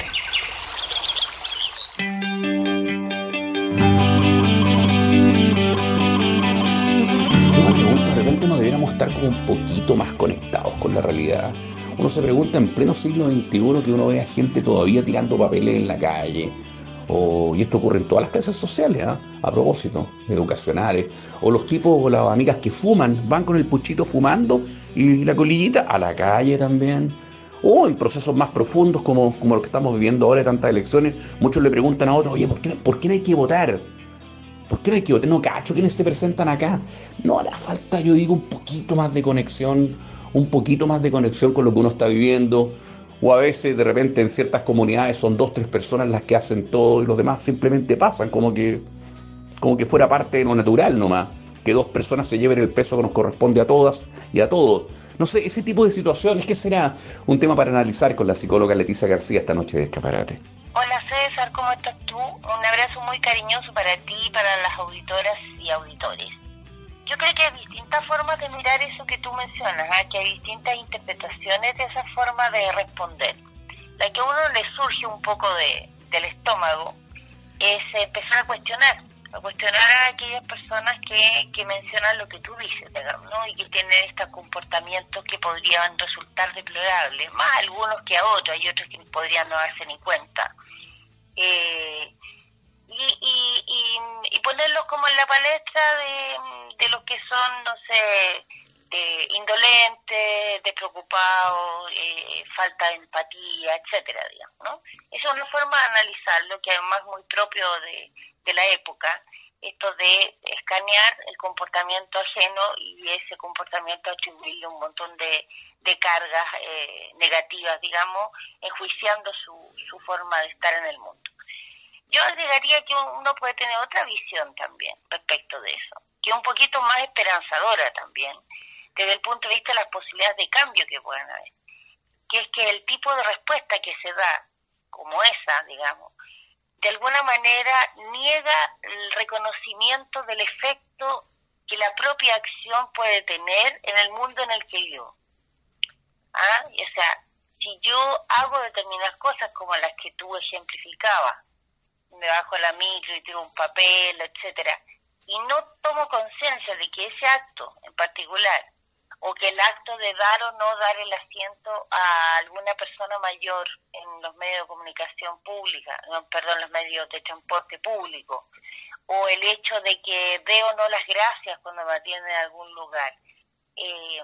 Yo me pregunto, de repente no deberíamos estar como un poquito más conectados con la realidad. Uno se pregunta en pleno siglo veintiuno que uno ve a gente todavía tirando papeles en la calle, o, y esto ocurre en todas las clases sociales, ¿eh? A propósito, educacionales, o los tipos o las amigas que fuman, van con el puchito fumando y la colillita a la calle también, o en procesos más profundos como, como los que estamos viviendo ahora de tantas elecciones, muchos le preguntan a otros, oye, ¿por qué, ¿por qué no hay que votar? ¿Por qué no hay que votar? No cacho, ¿quiénes se presentan acá? No, hará falta, yo digo, un poquito más de conexión, un poquito más de conexión con lo que uno está viviendo, o a veces de repente en ciertas comunidades son dos, tres personas las que hacen todo y los demás simplemente pasan, como que, como que fuera parte de lo natural nomás, que dos personas se lleven el peso que nos corresponde a todas y a todos. No sé, ese tipo de situaciones, ¿qué será? Un tema para analizar con la psicóloga Leticia García esta noche de Escaparate. Hola César, ¿cómo estás tú? Un abrazo muy cariñoso para ti y para las auditoras y auditores. Yo creo que hay distintas formas de mirar eso que tú mencionas, ¿eh? Que hay distintas interpretaciones de esa forma de responder. La que a uno le surge un poco de, del estómago es empezar a cuestionar, a cuestionar a aquellas personas que, que mencionan lo que tú dices, digamos, ¿no? Y que tienen estos comportamientos que podrían resultar deplorables, más algunos que a otros, hay otros que podrían no darse ni cuenta. Eh, Y, y, y, y ponerlos como en la palestra de, de los que son, no sé, de indolentes, despreocupados, eh, falta de empatía, etcétera, digamos, ¿no? Esa es una forma de analizarlo que además es muy propio de, de la época, esto de escanear el comportamiento ajeno y ese comportamiento atribuirle un montón de, de cargas eh, negativas, digamos, enjuiciando su, su forma de estar en el mundo. Yo agregaría que uno puede tener otra visión también respecto de eso, que es un poquito más esperanzadora también, desde el punto de vista de las posibilidades de cambio que pueden haber, que es que el tipo de respuesta que se da, como esa, digamos, de alguna manera niega el reconocimiento del efecto que la propia acción puede tener en el mundo en el que vivo. ¿Ah? Y, o sea, si yo hago determinadas cosas como las que tú ejemplificabas, me bajo la micro y tiro un papel, etcétera, y no tomo conciencia de que ese acto en particular, o que el acto de dar o no dar el asiento a alguna persona mayor en los medios de comunicación pública, no, perdón, los medios de transporte público, o el hecho de que dé o no las gracias cuando me atienden en algún lugar, eh,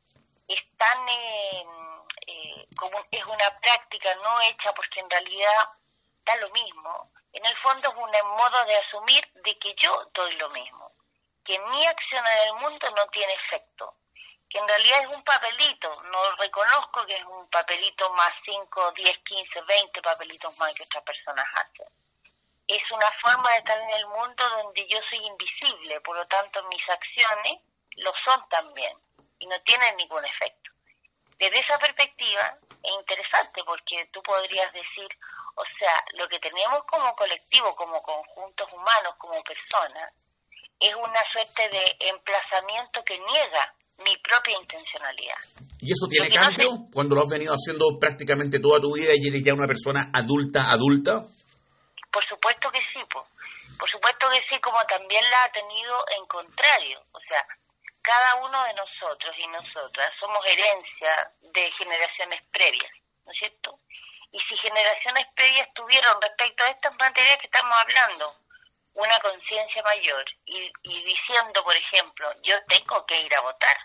es tan, eh, eh, como es una práctica no hecha porque en realidad da lo mismo. En el fondo es un modo de asumir de que yo doy lo mismo, que mi acción en el mundo no tiene efecto, que en realidad es un papelito, no reconozco que es un papelito más cinco, diez, quince, veinte papelitos más que otras personas hacen. Es una forma de estar en el mundo donde yo soy invisible, por lo tanto mis acciones lo son también y no tienen ningún efecto. Desde esa perspectiva es interesante porque tú podrías decir, o sea, lo que tenemos como colectivo, como conjuntos humanos, como personas, es una suerte de emplazamiento que niega mi propia intencionalidad. ¿Y eso tiene Porque no cambio sé- cuando lo has venido haciendo prácticamente toda tu vida y eres ya una persona adulta, adulta? Por supuesto que sí, po. Por supuesto que sí, como también la ha tenido en contrario. O sea, cada uno de nosotros y nosotras somos herencia de generaciones previas, ¿no es cierto? Y si generaciones previas tuvieron respecto a estas materias que estamos hablando una conciencia mayor y, y diciendo, por ejemplo, yo tengo que ir a votar,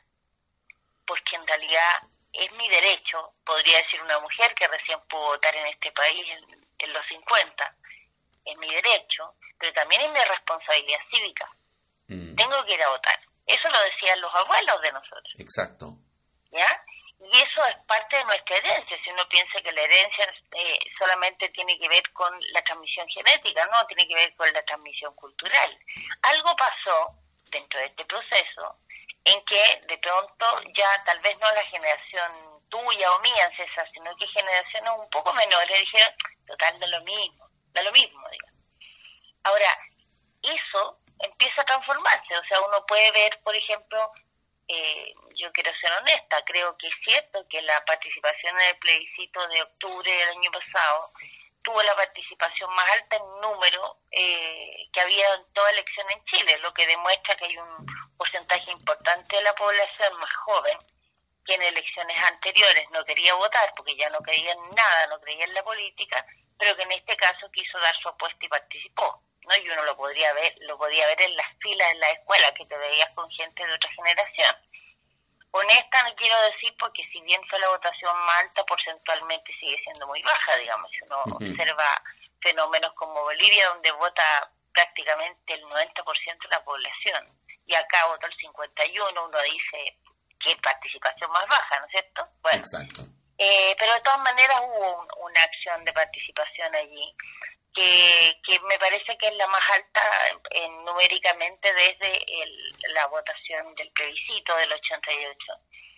porque en realidad es mi derecho, podría decir una mujer que recién pudo votar en este país en, en los cincuenta, es mi derecho, pero también es mi responsabilidad cívica. Mm, Tengo que ir a votar. Eso lo decían los abuelos de nosotros, exacto. ¿ya? Y eso es parte de nuestra herencia. Si uno piensa que la herencia eh, solamente tiene que ver con la transmisión genética, no, tiene que ver con la transmisión cultural. Algo pasó dentro de este proceso en que de pronto ya tal vez no la generación tuya o mía, César, sino que generaciones un poco menores dijeron, total, da lo mismo, da lo mismo, digamos. Ahora, eso empieza a transformarse, o sea, uno puede ver, por ejemplo, eh, yo quiero ser honesta, creo que es cierto que la participación en el plebiscito de octubre del año pasado tuvo la participación más alta en número eh, que había en toda elección en Chile, lo que demuestra que hay un porcentaje importante de la población más joven que en elecciones anteriores no quería votar porque ya no creía en nada, no creía en la política, pero que en este caso quiso dar su apuesta y participó, ¿no? Y uno lo podría ver, lo podía ver en las filas en la escuela, que te veías con gente de otra generación. Honesta no quiero decir porque si bien fue la votación más alta, porcentualmente sigue siendo muy baja, digamos, si uno Ujú. observa fenómenos como Bolivia, donde vota prácticamente el noventa por ciento de la población, y acá votó el cincuenta y uno por ciento, uno dice qué participación más baja, ¿no es cierto? Bueno, Exacto. eh, pero de todas maneras hubo un- una acción de participación allí que, que me parece que es la más alta en, numéricamente desde el- la votación del plebiscito del ochenta y ocho,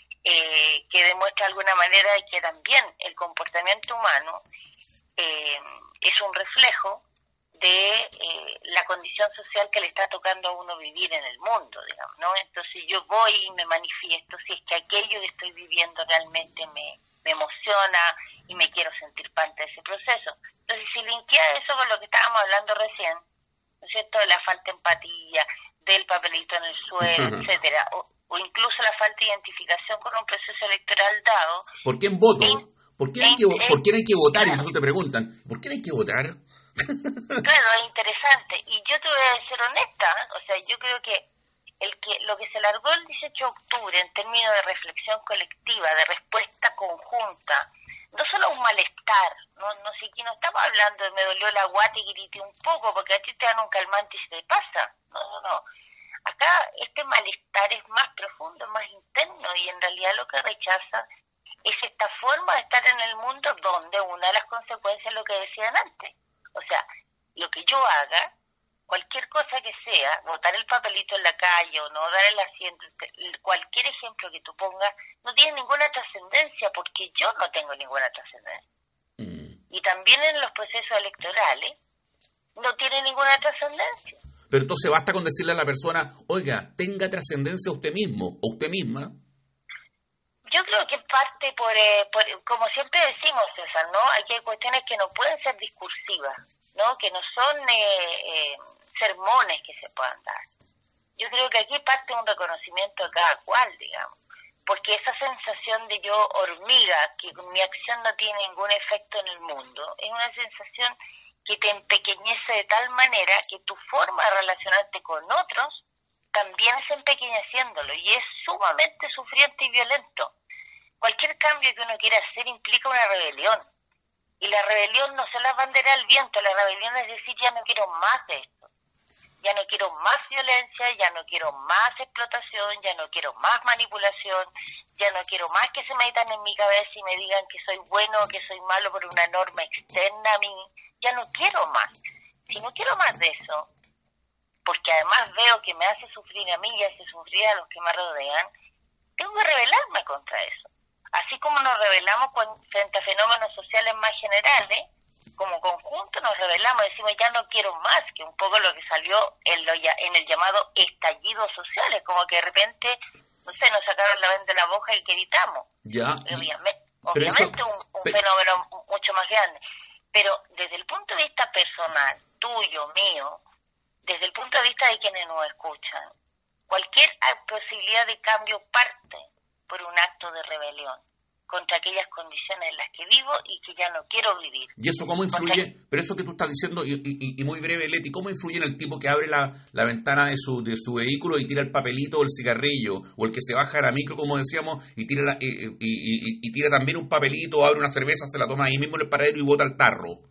eh, que demuestra de alguna manera que también el comportamiento humano eh, es un reflejo de eh, la condición social que le está tocando a uno vivir en el mundo, digamos, ¿no? Entonces yo voy y me manifiesto si es que aquello que estoy viviendo realmente me, me emociona y me quiero sentir parte de ese proceso. Entonces, si linkea eso con lo que estábamos hablando recién, ¿no es cierto?, de la falta de empatía, del papelito en el suelo, Ujú. etcétera, o, o incluso la falta de identificación con un proceso electoral dado, ¿Por quién voto? En- ¿Por quién hay que, vo- en- ¿por quién hay que votar? claro. Incluso te preguntan, ¿por quién hay que votar? Claro, es interesante. Y yo te voy a ser honesta, o sea, yo creo que el que lo que se largó el dieciocho de octubre en términos de reflexión colectiva, de respuesta conjunta, no solo un malestar, no no sé, aquí no estamos hablando de me dolió la guata y grité un poco, porque a ti te dan un calmante y se te pasa. No, no, no. Acá este malestar es más profundo, más interno, y en realidad lo que rechaza es esta forma de estar en el mundo donde una de las consecuencias es lo que decían antes. O sea, lo que yo haga, cualquier cosa que sea, botar el papelito en la calle o no dar el asiento, cualquier ejemplo que tú pongas, no tiene ninguna trascendencia porque yo no tengo ninguna trascendencia. Mm. Y también en los procesos electorales no tiene ninguna trascendencia. pero entonces basta con decirle a la persona, oiga, tenga trascendencia usted mismo o usted misma. Yo creo que parte por, eh, por, como siempre decimos, César, ¿no? Aquí hay cuestiones que no pueden ser discursivas, ¿no? Que no son eh, eh, sermones que se puedan dar. Yo creo que aquí parte un reconocimiento de cada cual, digamos, porque esa sensación de yo hormiga, que mi acción no tiene ningún efecto en el mundo, es una sensación que te empequeñece de tal manera que tu forma de relacionarte con otros también es empequeñeciéndolo, y es sumamente sufriente y violento. Cualquier cambio que uno quiera hacer implica una rebelión, y la rebelión no se la bandera al viento, la rebelión es decir, ya no quiero más de esto, ya no quiero más violencia, ya no quiero más explotación, ya no quiero más manipulación, ya no quiero más que se metan en mi cabeza y me digan que soy bueno o que soy malo por una norma externa a mí, ya no quiero más. Si no quiero más de eso, porque además veo que me hace sufrir a mí y hace sufrir a los que me rodean, tengo que rebelarme contra eso. Así como nos rebelamos frente a fenómenos sociales más generales, como conjunto nos rebelamos, decimos ya no quiero más, que un poco lo que salió en, lo, en el llamado estallido social, es como que de repente, no sé, nos sacaron la venda de la boca y que gritamos. Ya. Obviamente, Pero obviamente eso, un, un pero... fenómeno mucho más grande. Pero desde el punto de vista personal, tuyo, mío, desde el punto de vista de quienes nos escuchan, cualquier posibilidad de cambio parte por un acto de rebelión contra aquellas condiciones en las que vivo y que ya no quiero vivir. ¿Y eso cómo influye? Pero eso que tú estás diciendo, y, y, y muy breve, Leti, ¿cómo influye en el tipo que abre la, la ventana de su de su vehículo y tira el papelito o el cigarrillo, o el que se baja a la micro, como decíamos, y tira la, y, y, y, y tira también un papelito, o abre una cerveza, se la toma ahí mismo en el paradero y bota al tarro?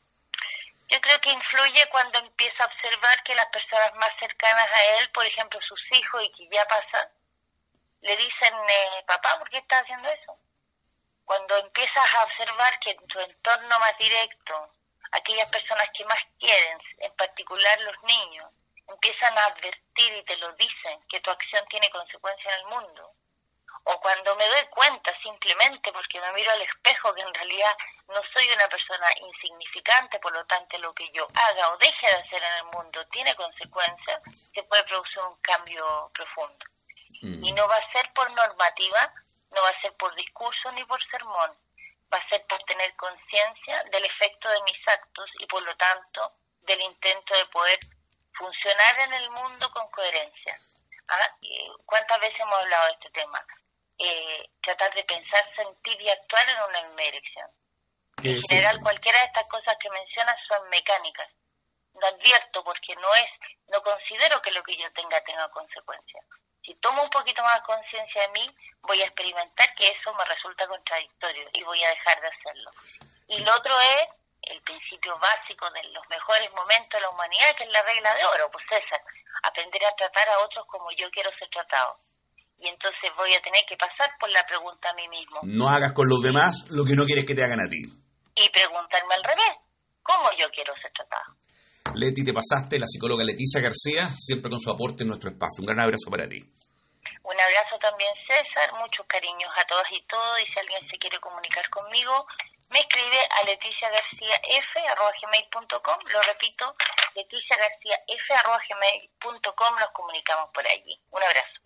Yo creo que influye cuando empieza a observar que las personas más cercanas a él, por ejemplo sus hijos, y que ya pasa, le dicen, eh, papá, ¿por qué estás haciendo eso? Cuando empiezas a observar que en tu entorno más directo, aquellas personas que más quieren, en particular los niños, empiezan a advertir y te lo dicen, que tu acción tiene consecuencia en el mundo. O cuando me doy cuenta simplemente porque me miro al espejo que en realidad no soy una persona insignificante, por lo tanto lo que yo haga o deje de hacer en el mundo tiene consecuencias, se puede producir un cambio profundo. Mm. Y no va a ser por normativa, no va a ser por discurso ni por sermón, va a ser por tener conciencia del efecto de mis actos y por lo tanto del intento de poder funcionar en el mundo con coherencia. ¿Ah? ¿Cuántas veces hemos hablado de este tema? Eh, tratar de pensar, sentir y actuar en una misma dirección. En general, cualquiera de estas cosas que mencionas son mecánicas. No advierto porque no es, no considero que lo que yo tenga tenga consecuencias. Si tomo un poquito más conciencia de mí, voy a experimentar que eso me resulta contradictorio y voy a dejar de hacerlo. Y lo otro es el principio básico de los mejores momentos de la humanidad, que es la regla de oro, pues César, aprender a tratar a otros como yo quiero ser tratado. Y entonces voy a tener que pasar por la pregunta a mí mismo. No hagas con los demás lo que no quieres que te hagan a ti. Y preguntarme al revés, ¿cómo yo quiero ser tratado? Leti, te pasaste, la psicóloga Leticia García, siempre con su aporte en nuestro espacio. Un gran abrazo para ti. Un abrazo también, César, muchos cariños a todas y todos, y si alguien se quiere comunicar conmigo, me escribe a leticia garcía f arroba gmail punto com, lo repito, leticia garcía f arroba gmail punto com, nos comunicamos por allí. Un abrazo.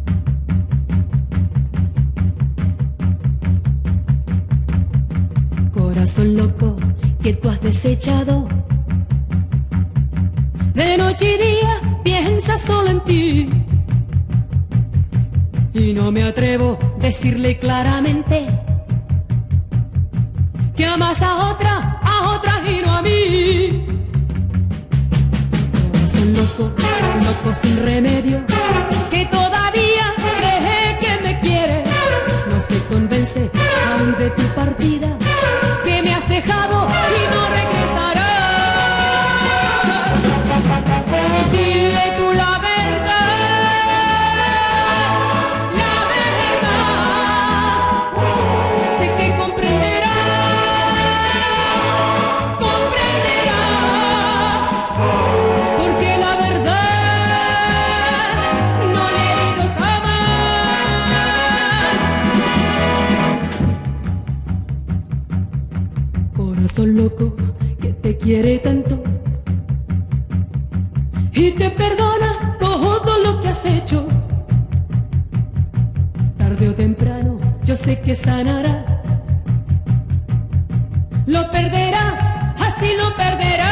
Corazón loco que tú has desechado, de noche y día piensa solo en ti. Y no me atrevo a decirle claramente que amas a otra, a otra y no a mí. Corazón loco, loco sin remedio, que todavía cree que me quieres. No se convence aún de tu partida, que me has dejado y no regresarás. Dile tú la verdad, la verdad. Sé que comprenderá, comprenderá, porque la verdad no le he dicho jamás. Corazón loco que te quiere tanto, y te perdona todo lo que has hecho. Tarde o temprano yo sé que sanará. Lo perderás, así lo perderás.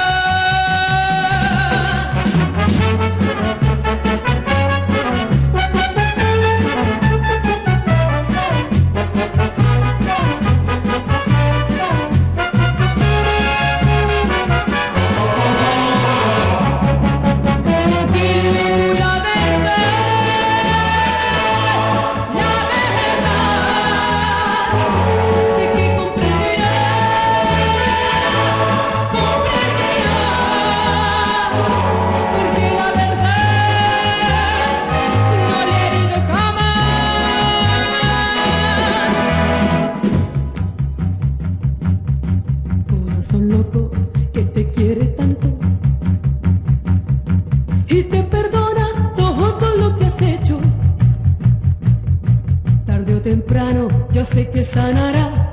Yo sé que sanará.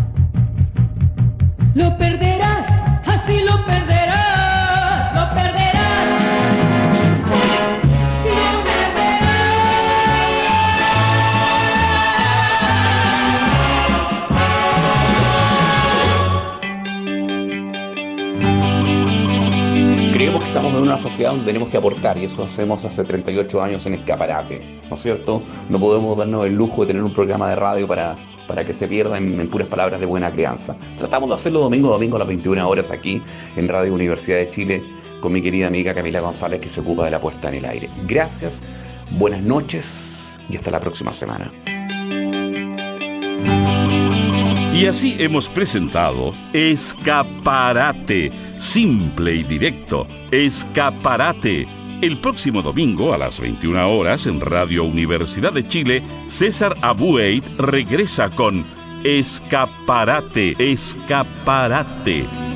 Lo perderás, así lo perderás. Lo perderás. Lo perderás. Creemos que estamos en una sociedad donde tenemos que aportar, y eso hacemos hace treinta y ocho años en Escaparate, ¿no es cierto? No podemos darnos el lujo de tener un programa de radio para, para que se pierda en, en puras palabras de buena crianza. Tratamos de hacerlo domingo a domingo a las veintiuna horas aquí en Radio Universidad de Chile con mi querida amiga Camila González, que se ocupa de la puesta en el aire. Gracias, buenas noches y hasta la próxima semana. Y así hemos presentado Escaparate, simple y directo, Escaparate. El próximo domingo a las veintiuna horas en Radio Universidad de Chile, César Abueit regresa con Escaparate, Escaparate.